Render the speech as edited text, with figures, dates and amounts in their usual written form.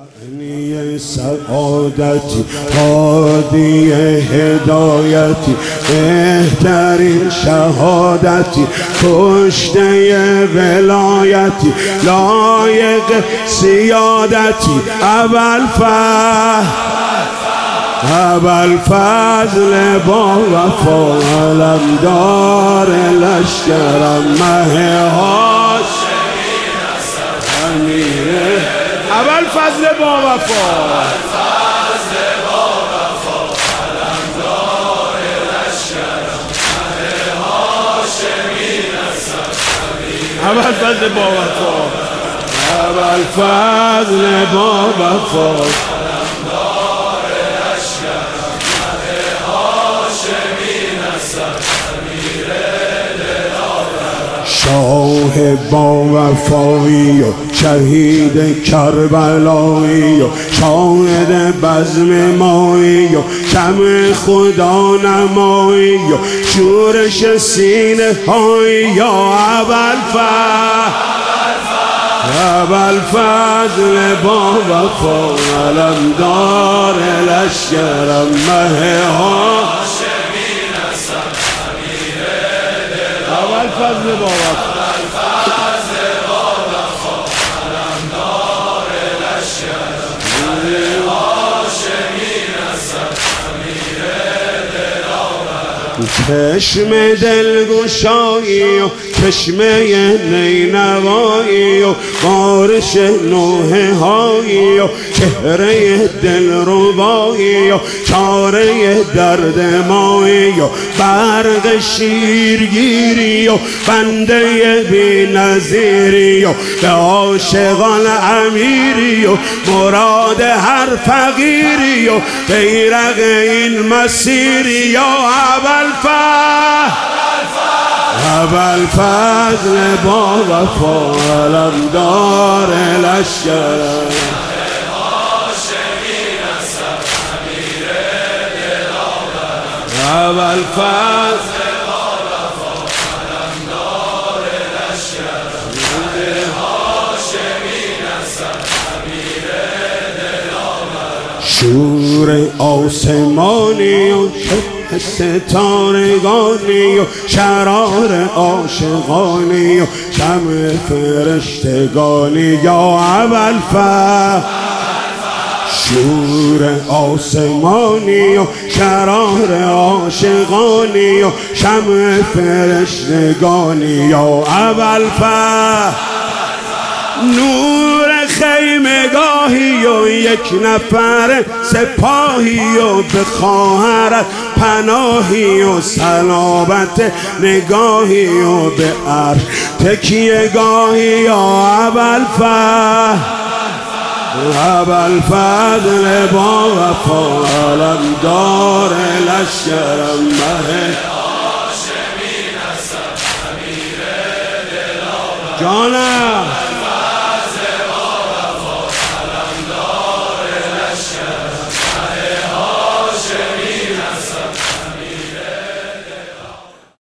معنی سعادتی هادی هدایتی بهترین شهادتی کشته ولایتی لایق سیادتی ابوالفضل با وفا علمدار لشکرم مه هاشمی امیره ابوالفضل با وفا علمدار لشکرم مه هاشمی ابوالفضل با وفا ابوالفضل با وفا شاه با وفایی و شهید کربلایی و شاهد بزم مایی و کم خدا نمایی و شورش سینه هایی یا ابوالفضل با وفا علمدار لشکرم مه هاشمی ابوالفضل با وفا علمدار لشکرم مه هاشمی چشم دلگشایی و چشمه نینوایی و بارش نوحه هایی و چهره دلربایی و چاره درد مایی و برق شیرگیری و بنده بی نظیری و به عاشقان امیری و مراد هر فقیری و بیرق این مسیری یا ابوالفضل با وفا علمدار لشکرم ابوالفضل با وفا علمدار لشکرم مه هاشمی امیر دلاورم شور آسمانی و ستارگانی و شرار عاشقانی و شمع فرشتگانی یا ابوالفضل شور آسمانی و شرار عاشقانی و شمع فرشتگانی یا ابوالفضل نور خیمگاهی و یک نفر سپاهی و به خواهرت پناهی و صلابت نگاهی و به عرش تکیه گاهی یا ابوالفضل با وفا علمدار لشکرم مه هاشمی امیر دلاورم جانم